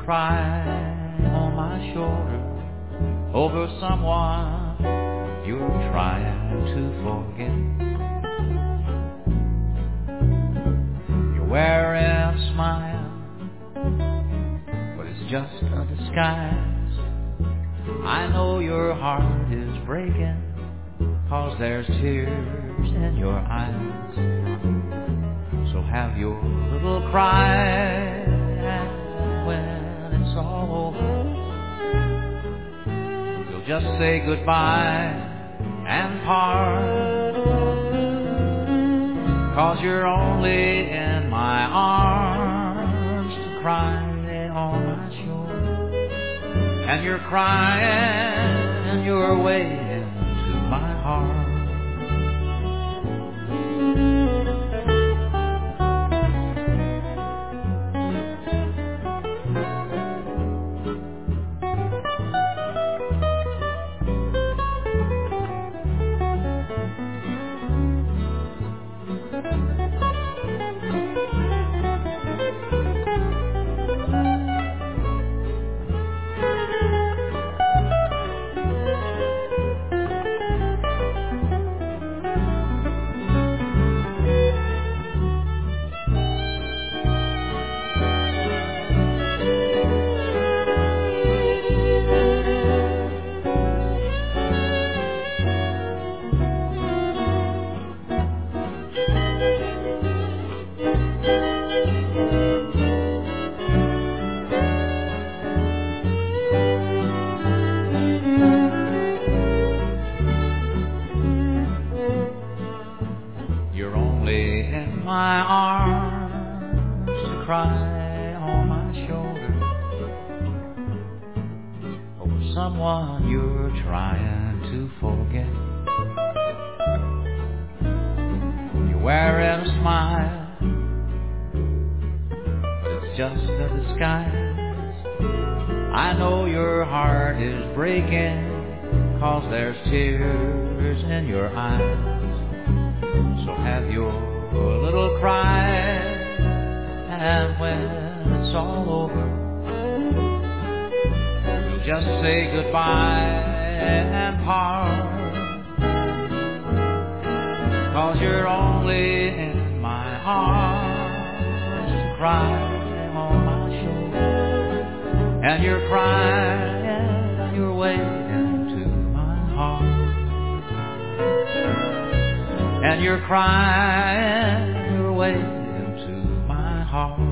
cry on my shoulder over someone you're trying to forget. You're wearing a smile, but it's just a disguise. I know your heart is breaking, 'cause there's tears in your eyes. So have your little cry, and when it's all over, you'll just say goodbye and part. 'Cause you're only in my arms to cry on my shoulder, and you're crying your way into my heart. My arms to cry on my shoulder over someone you're trying to forget. You're wearing a smile, but it's just a disguise. I know your heart is breaking, 'cause there's tears in your eyes. So have your a little cry, and when it's all over, you'll just say goodbye and part. 'Cause you're only in my arms to cry on my shoulder, and you're crying your way into my heart. And you're crying your way into my heart.